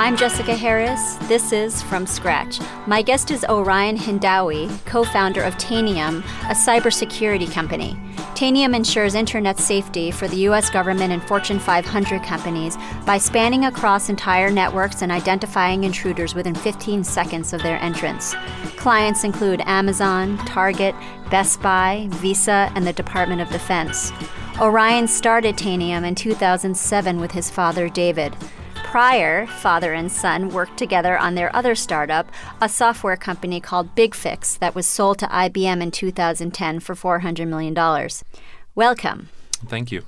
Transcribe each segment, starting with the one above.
I'm Jessica Harris. This is From Scratch. My guest is Orion Hindawi, co-founder of Tanium, a cybersecurity company. Tanium ensures internet safety for the U.S. government and Fortune 500 companies by spanning across entire networks and identifying intruders within 15 seconds of their entrance. Clients include Amazon, Target, Best Buy, Visa, and the Department of Defense. Orion started Tanium in 2007 with his father, David. Prior, father and son worked together on their other startup, a software company called BigFix that was sold to IBM in 2010 for $400 million. Welcome. Thank you.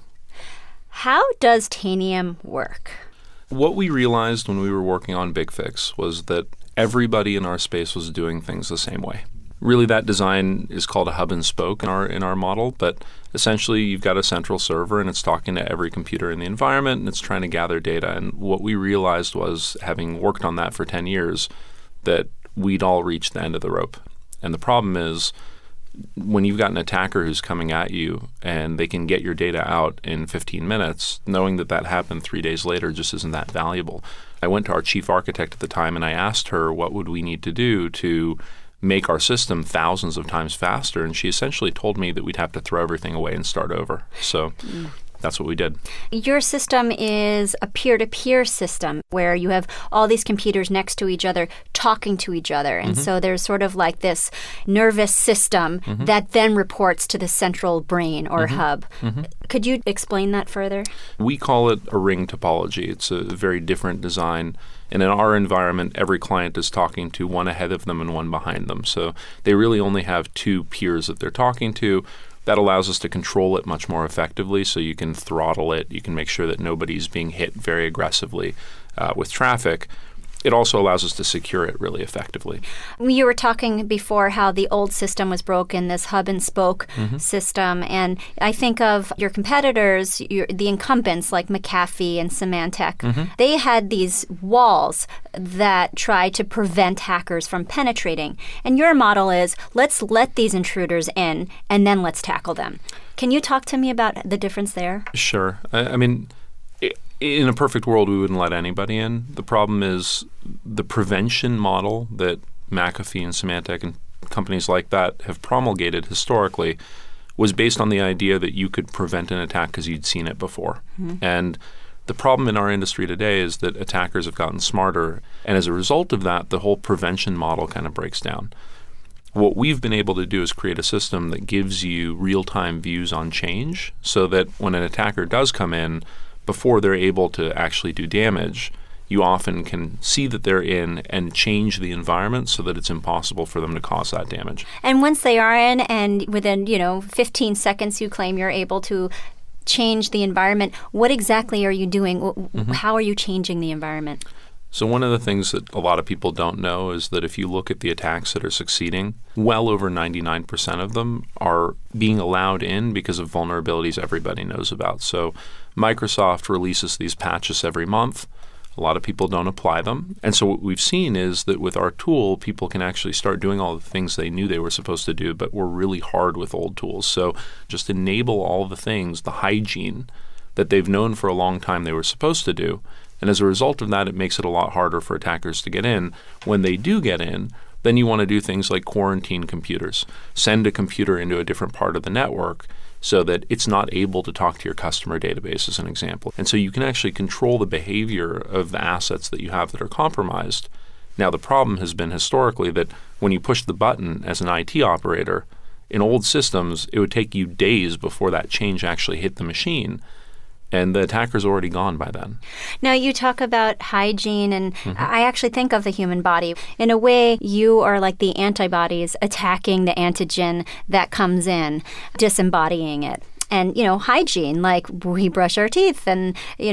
How does Tanium work? What we realized when we were working on BigFix was that everybody in our space was doing things the same way. Really, that design is called a hub and spoke in our model, but essentially you've got a central server and it's talking to every computer in the environment and it's trying to gather data. And what we realized was, having worked on that for 10 years, that we'd all reached the end of the rope. And the problem is, when you've got an attacker who's coming at you and they can get your data out in 15 minutes, knowing that that happened 3 days later just isn't that valuable. I went to our chief architect at the time and I asked her what would we need to do to make our system thousands of times faster, and she essentially told me that we'd have to throw everything away and start over. So that's what we did. Your system is a peer-to-peer system where you have all these computers next to each other talking to each other. And so there's sort of like this nervous system that then reports to the central brain or hub. Could you explain that further? We call it a ring topology. It's a very different design. And in our environment, every client is talking to one ahead of them and one behind them. So they really only have two peers that they're talking to. That allows us to control it much more effectively, so you can throttle it. You can make sure that nobody's being hit very aggressively with traffic. It also allows us to secure it really effectively. You were talking before how the old system was broken, this hub and spoke system. And I think of your competitors, the incumbents like McAfee and Symantec. They had these walls that try to prevent hackers from penetrating. And your model is, let's let these intruders in and then let's tackle them. Can you talk to me about the difference there? Sure. I mean, in a perfect world, we wouldn't let anybody in. The problem is the prevention model that McAfee and Symantec and companies like that have promulgated historically was based on the idea that you could prevent an attack because you'd seen it before. And the problem in our industry today is that attackers have gotten smarter. And as a result of that, the whole prevention model kind of breaks down. What we've been able to do is create a system that gives you real-time views on change so that when an attacker does come in, before they're able to actually do damage, you often can see that they're in and change the environment so that it's impossible for them to cause that damage. And once they are in, and within 15 seconds you claim you're able to change the environment, what exactly are you doing? How are you changing the environment? So one of the things that a lot of people don't know is that if you look at the attacks that are succeeding, well over 99% of them are being allowed in because of vulnerabilities everybody knows about. So Microsoft releases these patches every month. A lot of people don't apply them. And so what we've seen is that with our tool, people can actually start doing all the things they knew they were supposed to do, but were really hard with old tools. So just enable all the things, the hygiene that they've known for a long time they were supposed to do. And as a result of that, it makes it a lot harder for attackers to get in. When they do get in, then you want to do things like quarantine computers. Send a computer into a different part of the network so that it's not able to talk to your customer database, as an example. And so you can actually control the behavior of the assets that you have that are compromised. Now, the problem has been historically that when you push the button as an IT operator, in old systems, it would take you days before that change actually hit the machine. And the attacker's already gone by then. Now, you talk about hygiene, and I actually think of the human body. In a way, you are like the antibodies attacking the antigen that comes in, disembodying it. And, hygiene, like we brush our teeth, and,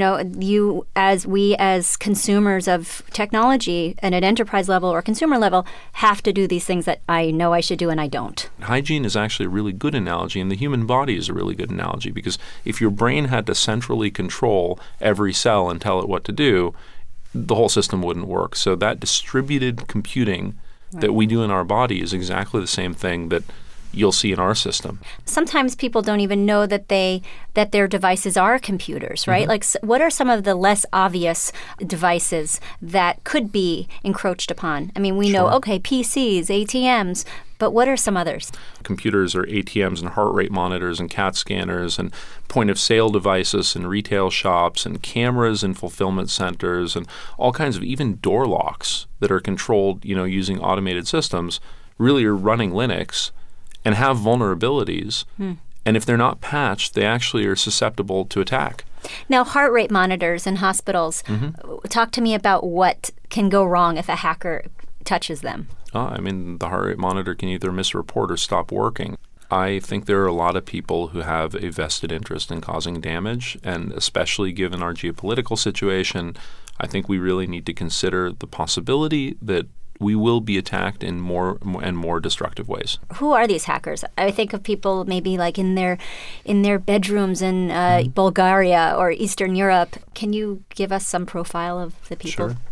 we as consumers of technology and at enterprise level or consumer level have to do these things that I know I should do and I don't. Hygiene is actually a really good analogy, and the human body is a really good analogy, because if your brain had to centrally control every cell and tell it what to do, the whole system wouldn't work. So that distributed computing that we do in our body is exactly the same thing that you'll see in our system. Sometimes people don't even know that their devices are computers, right? Like, what are some of the less obvious devices that could be encroached upon? I mean, we know, okay, PCs, ATMs, but what are some others? Computers are ATMs and heart rate monitors and CAT scanners and point-of-sale devices in retail shops and cameras in fulfillment centers and all kinds of even door locks that are controlled, using automated systems, really are running Linux and have vulnerabilities. And if they're not patched, they actually are susceptible to attack. Now, heart rate monitors in hospitals, talk to me about what can go wrong if a hacker touches them. The heart rate monitor can either misreport or stop working. I think there are a lot of people who have a vested interest in causing damage, and especially given our geopolitical situation, I think we really need to consider the possibility that we will be attacked in more and more destructive ways. Who are these hackers? I think of people maybe like in their bedrooms in Bulgaria or Eastern Europe. Can you give us some profile of the people? Sure.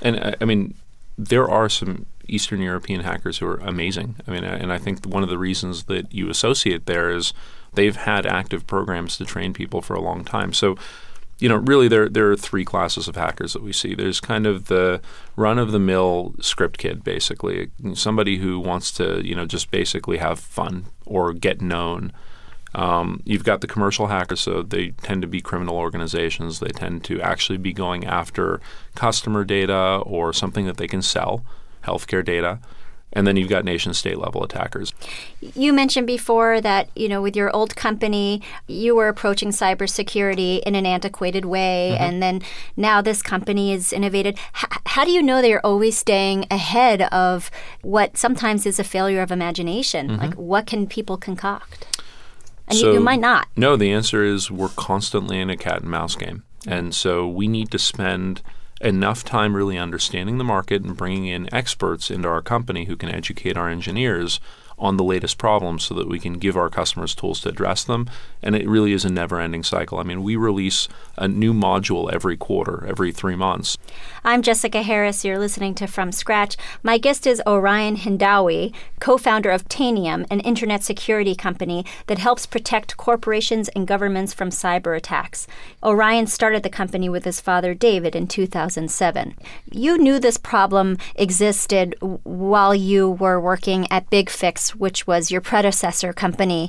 And there are some Eastern European hackers who are amazing. And I think one of the reasons that you associate there is they've had active programs to train people for a long time. So, really there are three classes of hackers that we see. There's kind of the run-of-the-mill script kid, basically, somebody who wants to, just basically have fun or get known. You've got the commercial hackers, so they tend to be criminal organizations. They tend to actually be going after customer data or something that they can sell, healthcare data. And then you've got nation-state level attackers. You mentioned before that, with your old company, you were approaching cybersecurity in an antiquated way, and then now this company is innovated. How do you know they're always staying ahead of what sometimes is a failure of imagination? Like, what can people concoct? And you might not. No, the answer is we're constantly in a cat and mouse game. And so we need to spend enough time really understanding the market and bringing in experts into our company who can educate our engineers on the latest problems so that we can give our customers tools to address them. And it really is a never-ending cycle. We release a new module every quarter, every 3 months. I'm Jessica Harris. You're listening to From Scratch. My guest is Orion Hindawi, co-founder of Tanium, an internet security company that helps protect corporations and governments from cyber attacks. Orion started the company with his father, David, in 2007. You knew this problem existed while you were working at BigFix, which was your predecessor company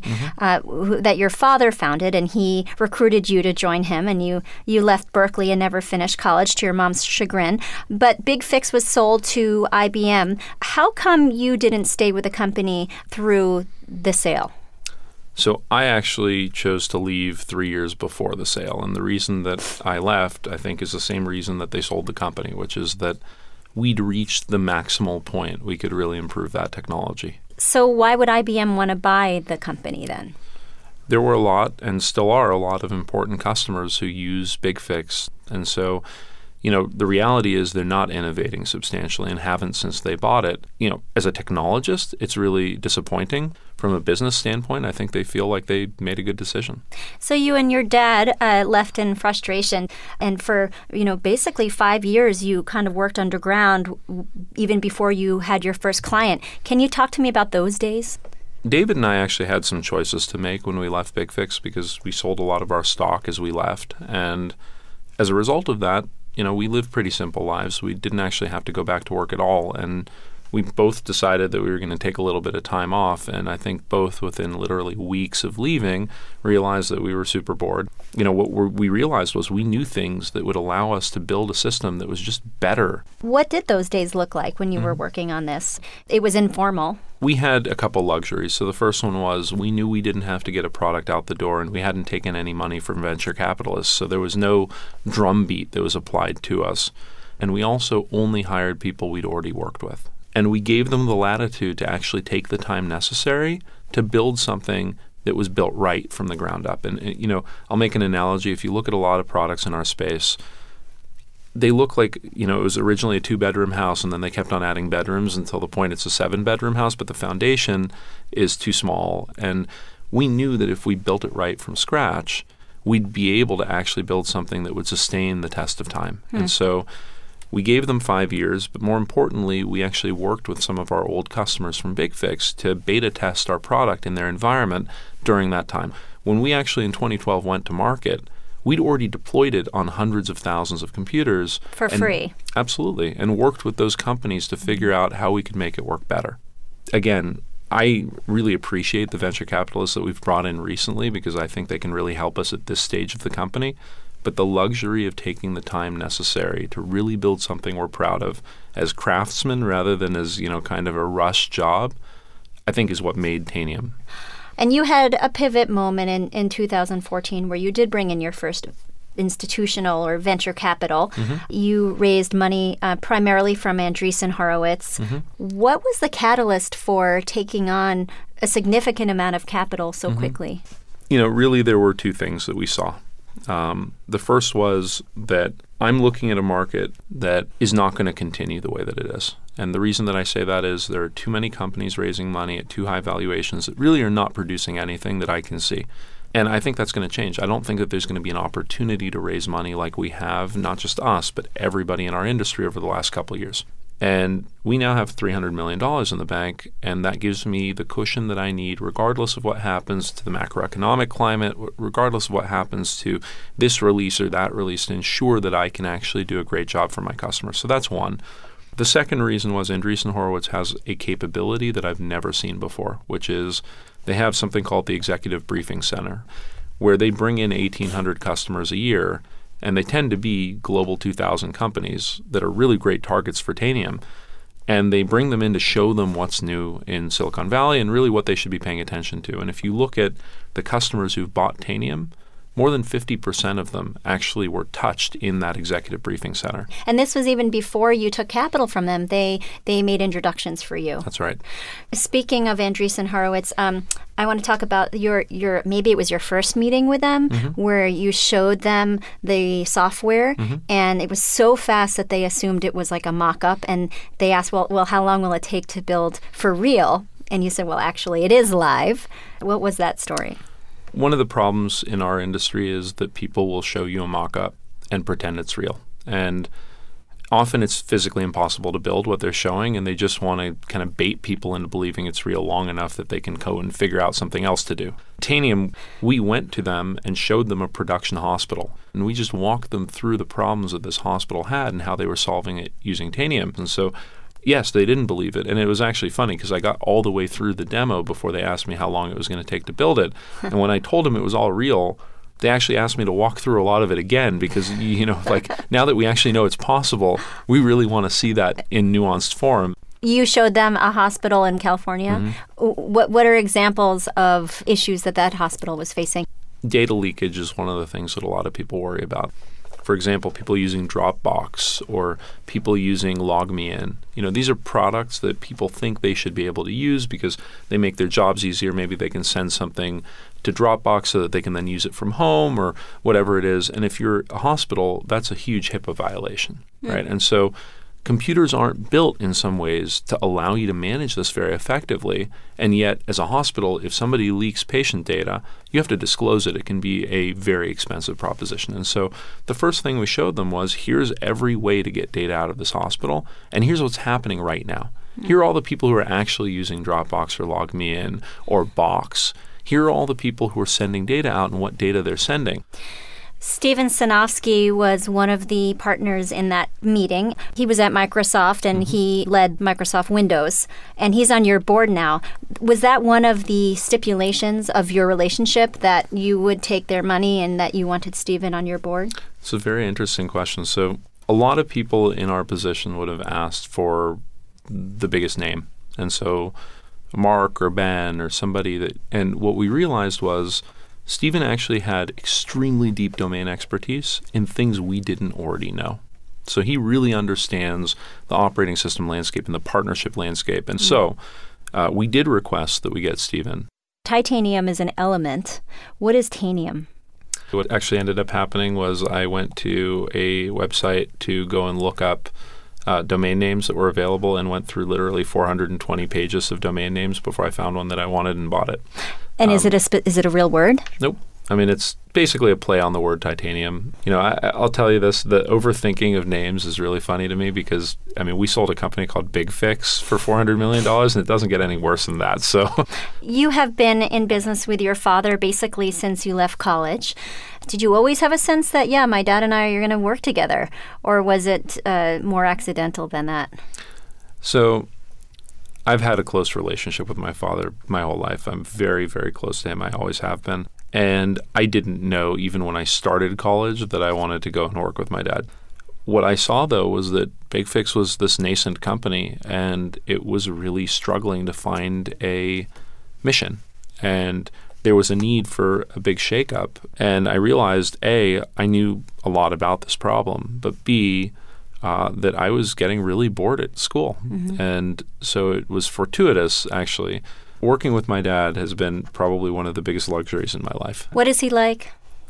that your father founded, and he recruited you to join him, and you left Berkeley and never finished college to your mom's chagrin. But BigFix was sold to IBM. How come you didn't stay with the company through the sale? So I actually chose to leave 3 years before the sale, and the reason that I left, I think, is the same reason that they sold the company, which is that we'd reached the maximal point we could really improve that technology. So why would IBM want to buy the company then? There were a lot, and still are a lot, of important customers who use BigFix. And so, the reality is they're not innovating substantially and haven't since they bought it. As a technologist, it's really disappointing. From a business standpoint, I think they feel like they made a good decision. So you and your dad left in frustration, and for, basically 5 years, you kind of worked underground even before you had your first client. Can you talk to me about those days? David and I actually had some choices to make when we left BigFix because we sold a lot of our stock as we left. And as a result of that, we lived pretty simple lives. We didn't actually have to go back to work at all. And we both decided that we were going to take a little bit of time off. And I think both within literally weeks of leaving realized that we were super bored. What we realized was we knew things that would allow us to build a system that was just better. What did those days look like when you were working on this? It was informal. We had a couple luxuries. So the first one was we knew we didn't have to get a product out the door, and we hadn't taken any money from venture capitalists. So there was no drumbeat that was applied to us. And we also only hired people we'd already worked with. And we gave them the latitude to actually take the time necessary to build something that was built right from the ground up. And, I'll make an analogy. If you look at a lot of products in our space, they look like, it was originally a 2-bedroom house, and then they kept on adding bedrooms until the point it's a 7-bedroom house, but the foundation is too small. And we knew that if we built it right from scratch, we'd be able to actually build something that would sustain the test of time. And so We gave them 5 years, but more importantly, we actually worked with some of our old customers from BigFix to beta test our product in their environment during that time. When we actually in 2012 went to market, we'd already deployed it on hundreds of thousands of computers. For free. Absolutely. And worked with those companies to figure out how we could make it work better. Again, I really appreciate the venture capitalists that we've brought in recently because I think they can really help us at this stage of the company. But the luxury of taking the time necessary to really build something we're proud of as craftsmen rather than as, kind of a rush job, I think is what made Tanium. And you had a pivot moment in 2014 where you did bring in your first institutional or venture capital. You raised money primarily from Andreessen Horowitz. What was the catalyst for taking on a significant amount of capital so quickly? Really there were two things that we saw. The first was that I'm looking at a market that is not going to continue the way that it is. And the reason that I say that is there are too many companies raising money at too high valuations that really are not producing anything that I can see. And I think that's going to change. I don't think that there's going to be an opportunity to raise money like we have, not just us, but everybody in our industry over the last couple of years. And we now have $300 million in the bank, and that gives me the cushion that I need regardless of what happens to the macroeconomic climate, regardless of what happens to this release or that release, to ensure that I can actually do a great job for my customers. So that's one. The second reason was Andreessen Horowitz has a capability that I've never seen before, which is they have something called the Executive Briefing Center, where they bring in 1,800 customers a year. And they tend to be Global 2000 companies that are really great targets for Tanium. And they bring them in to show them what's new in Silicon Valley and really what they should be paying attention to. And if you look at the customers who've bought Tanium, more than 50% of them actually were touched in that Executive Briefing Center. And this was even before you took capital from them. They made introductions for you. That's right. Speaking of Andreessen Horowitz, I want to talk about your maybe it was your first meeting with them where you showed them the software and it was so fast that they assumed it was like a mock-up and they asked, well, how long will it take to build for real? And you said, well, actually, it is live. What was that story? One of the problems in our industry is that people will show you a mock-up and pretend it's real. And often it's physically impossible to build what they're showing, and they just want to kind of bait people into believing it's real long enough that they can go and figure out something else to do. Tanium, we went to them and showed them a production hospital. And we just walked them through the problems that this hospital had and how they were solving it using Tanium. And so yes, they didn't believe it. And it was actually funny because I got all the way through the demo before they asked me how long it was going to take to build it. And when I told them it was all real, they actually asked me to walk through a lot of it again because, now that we actually know it's possible, we really want to see that in nuanced form. You showed them a hospital in California. What are examples of issues that hospital was facing? Data leakage is one of the things that a lot of people worry about. For example, people using Dropbox or people using LogMeIn. These are products that people think they should be able to use because they make their jobs easier. Maybe they can send something to Dropbox so that they can then use it from home or whatever it is. And if you're a hospital, that's a huge HIPAA violation, right? And so computers aren't built in some ways to allow you to manage this very effectively. And yet, as a hospital, if somebody leaks patient data, you have to disclose it. It can be a very expensive proposition. And so the first thing we showed them was, here's every way to get data out of this hospital, and here's what's happening right now. Here are all the people who are actually using Dropbox or LogMeIn or Box. Here are all the people who are sending data out and what data they're sending. Steven Sinofsky was one of the partners in that meeting. He was at Microsoft and he led Microsoft Windows, and he's on your board now. Was that one of the stipulations of your relationship, that you would take their money and that you wanted Steven on your board? It's a very interesting question. So a lot of people in our position would have asked for the biggest name. And so Mark or Ben or somebody that, and what we realized was Steven actually had extremely deep domain expertise in things we didn't already know. So he really understands the operating system landscape and the partnership landscape. And so we did request that we get Steven. Titanium is an element. What is Tanium? What actually ended up happening was I went to a website to go and look up domain names that were available and went through literally 420 pages of domain names before I found one that I wanted and bought it. And is it a real word? Nope. I mean, it's basically a play on the word titanium. I'll tell you this, the overthinking of names is really funny to me because, we sold a company called Big Fix for $400 million, and it doesn't get any worse than that. So, you have been in business with your father basically since you left college. Did you always have a sense that, my dad and I are going to work together? Or was it more accidental than that? So, I've had a close relationship with my father my whole life. I'm very, very close to him. I always have been. And I didn't know, even when I started college, that I wanted to go and work with my dad. What I saw, though, was that Big Fix was this nascent company, and it was really struggling to find a mission. And there was a need for a big shakeup. And I realized, A, I knew a lot about this problem, but B, that I was getting really bored at school. Mm-hmm. And so it was fortuitous, actually. Working with my dad has been probably one of the biggest luxuries in my life. What is he like?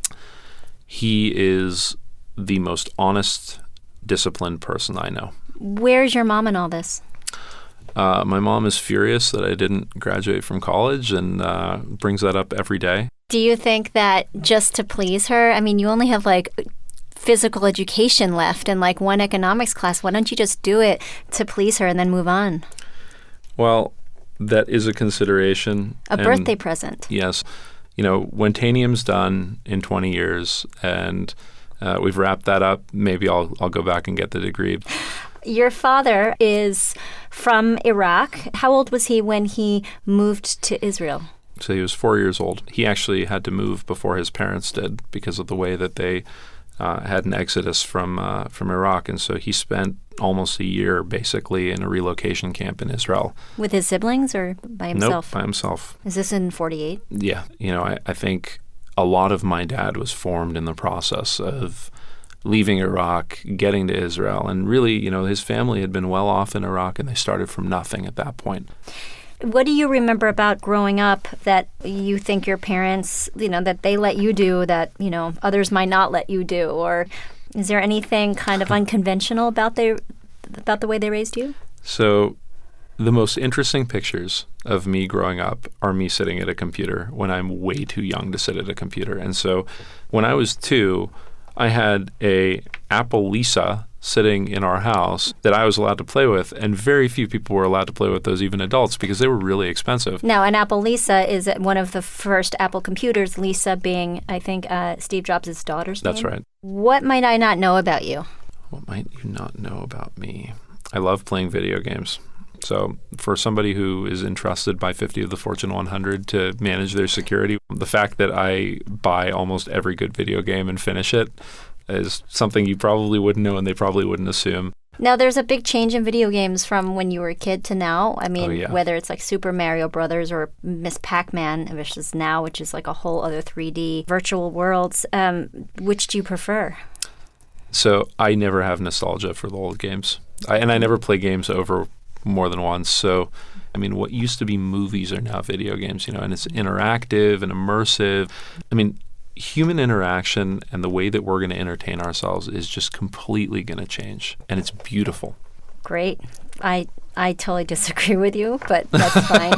He is the most honest, disciplined person I know. Where's your mom in all this? My mom is furious that I didn't graduate from college and brings that up every day. Do you think that just to please her, you only have physical education left and one economics class. Why don't you just do it to please her and then move on? Well, that is a consideration. A birthday present. Yes. When Tanium's done in 20 years and we've wrapped that up, maybe I'll go back and get the degree. Your father is from Iraq. How old was he when he moved to Israel? So he was 4 years old. He actually had to move before his parents did because of the way that they had an exodus from Iraq. And so he spent almost a year basically in a relocation camp in Israel. With his siblings or by himself? Nope, by himself. Is this in 48? Yeah. I think a lot of my dad was formed in the process of leaving Iraq, getting to Israel. And really, his family had been well off in Iraq and they started from nothing at that point. What do you remember about growing up that you think your parents, that they let you do that, others might not let you do? Or is there anything kind of unconventional about the way they raised you? So the most interesting pictures of me growing up are me sitting at a computer when I'm way too young to sit at a computer. And so when I was 2, I had a Apple Lisa sitting in our house that I was allowed to play with, and very few people were allowed to play with those, even adults, because they were really expensive. Now, an Apple Lisa is one of the first Apple computers, Lisa being, I think, Steve Jobs' daughter's name. That's right. What might I not know about you? What might you not know about me? I love playing video games. So for somebody who is entrusted by 50 of the Fortune 100 to manage their security, the fact that I buy almost every good video game and finish it is something you probably wouldn't know and they probably wouldn't assume. Now, there's a big change in video games from when you were a kid to now. Whether it's like Super Mario Brothers or Miss Pac-Man versus now, which is like a whole other 3D virtual worlds. Which do you prefer? So I never have nostalgia for the old games. I never play games over more than once. So, what used to be movies are now video games, and it's interactive and immersive. Human interaction and the way that we're going to entertain ourselves is just completely going to change. And it's beautiful. Great. I totally disagree with you, but that's fine.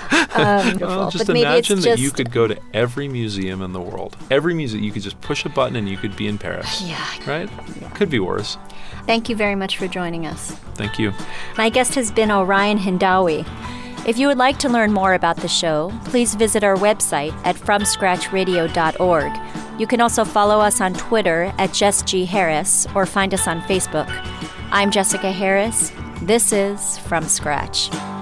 Just imagine that you could go to every museum in the world. Every museum, you could just push a button and you could be in Paris. Yeah. Right? Yeah. Could be worse. Thank you very much for joining us. Thank you. My guest has been Orion Hindawi. If you would like to learn more about the show, please visit our website at FromScratchRadio.org. You can also follow us on Twitter at Jess G. Harris or find us on Facebook. I'm Jessica Harris. This is From Scratch.